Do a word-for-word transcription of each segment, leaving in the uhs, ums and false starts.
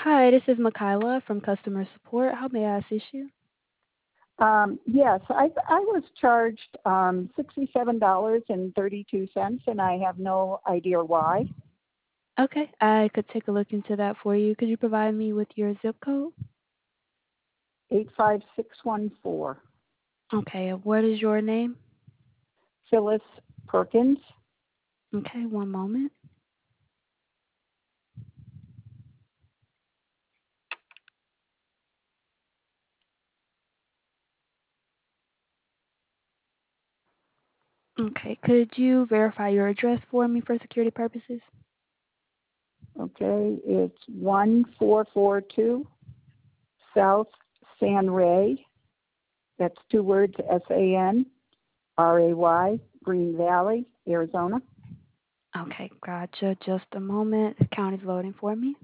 Hi, this is Makayla from customer support. How may I assist you? Um, yes, I, I was charged um, sixty-seven dollars and thirty-two cents, and I have no idea why. Okay, I could take a look into that for you. Could you provide me with your zip code? eight five six one four. Okay, and what is your name? Phyllis Perkins. Okay, one moment. Okay, could you verify your address for me for security purposes? Okay, it's one four four two South San Ray. That's two words, S A N R A Y, Green Valley, Arizona. Okay, gotcha. Just a moment. The count is loading for me.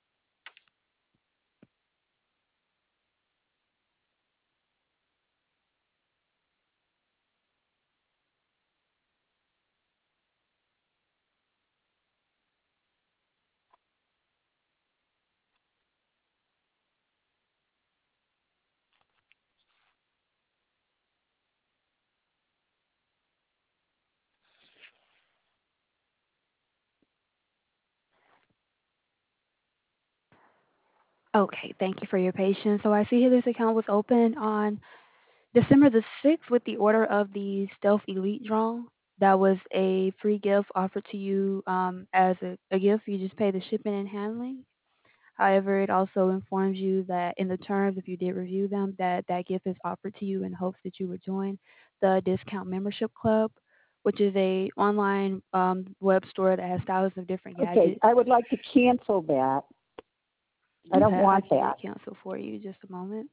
Okay, thank you for your patience. So I see here this account was open on December the sixth with the order of the Stealth Elite drone. That was a free gift offered to you um, as a, a gift. You just pay the shipping and handling. However, it also informs you that in the terms, if you did review them, that that gift is offered to you in hopes that you would join the Discount Membership Club, which is a online um, web store that has thousands of different Okay, gadgets. I would like to cancel that. I don't Okay, I want can get that. it canceled for you. Just a moment.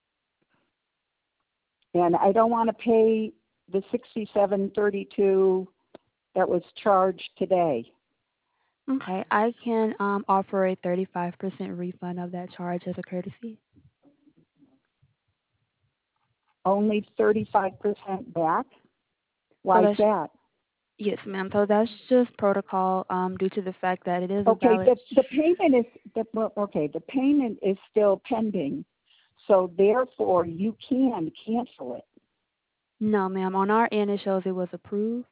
And I don't want to pay the sixty-seven thirty-two that was charged today. Okay, I can um, offer a thirty-five percent refund of that charge as a courtesy. Only thirty-five percent back? So Why is that's that? yes, ma'am. So that's just protocol um, due to the fact that it is a Okay, valid. the, the payment is, the, well, okay, the payment is still pending. So therefore, you can cancel it. No, ma'am. On our end, it shows it was approved.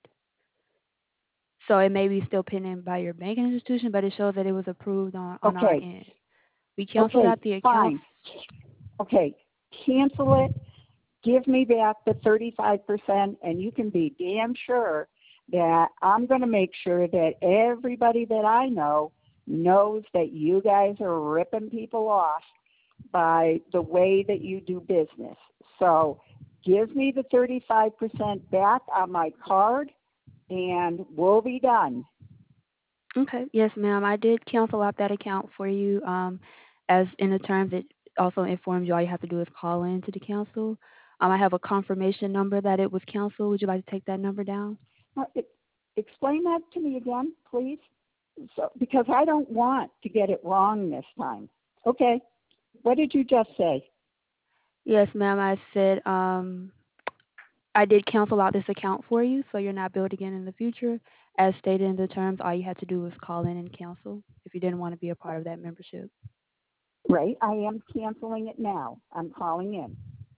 So it may be still pending by your banking institution, but it shows that it was approved on, on our Okay, end. We canceled okay, out the account. fine. Okay, cancel it. Give me back the thirty-five percent, and you can be damn sure that I'm going to make sure that everybody that I know knows that you guys are ripping people off by the way that you do business. So give me the thirty-five percent back on my card, and we'll be done. Okay. Yes, ma'am. I did cancel out that account for you. Um, as in the terms, it also informs you all you have to do is call in to the council. Um, I have a confirmation number that it was canceled. Would you like to take that number down? Uh, e- Explain that to me again, please. So, because I don't want to get it wrong this time. Okay. What did you just say? Yes, ma'am. I said um, I did cancel out this account for you, so you're not billed again in the future. As stated in the terms, all you had to do was call in and cancel if you didn't want to be a part of that membership. Right. I am canceling it now. I'm calling in.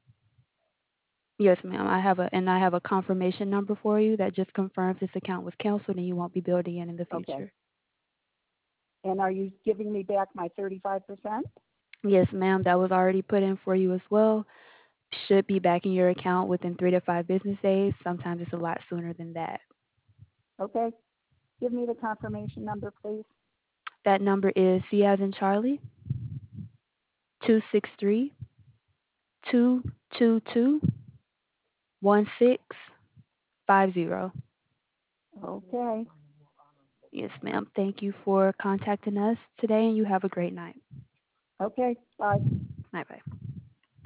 Yes, ma'am. I have a and I have a confirmation number for you that just confirms this account was canceled and you won't be billed again in the Okay. future. And are you giving me back my thirty-five percent? Yes, ma'am. That was already put in for you as well. Should be back in your account within three to five business days. Sometimes it's a lot sooner than that. Okay. Give me the confirmation number, please. That number is C as in Charlie, two six three two two two one six five zero. Okay. Yes, ma'am. Thank you for contacting us today and you have a great night. Okay. Bye. Bye bye.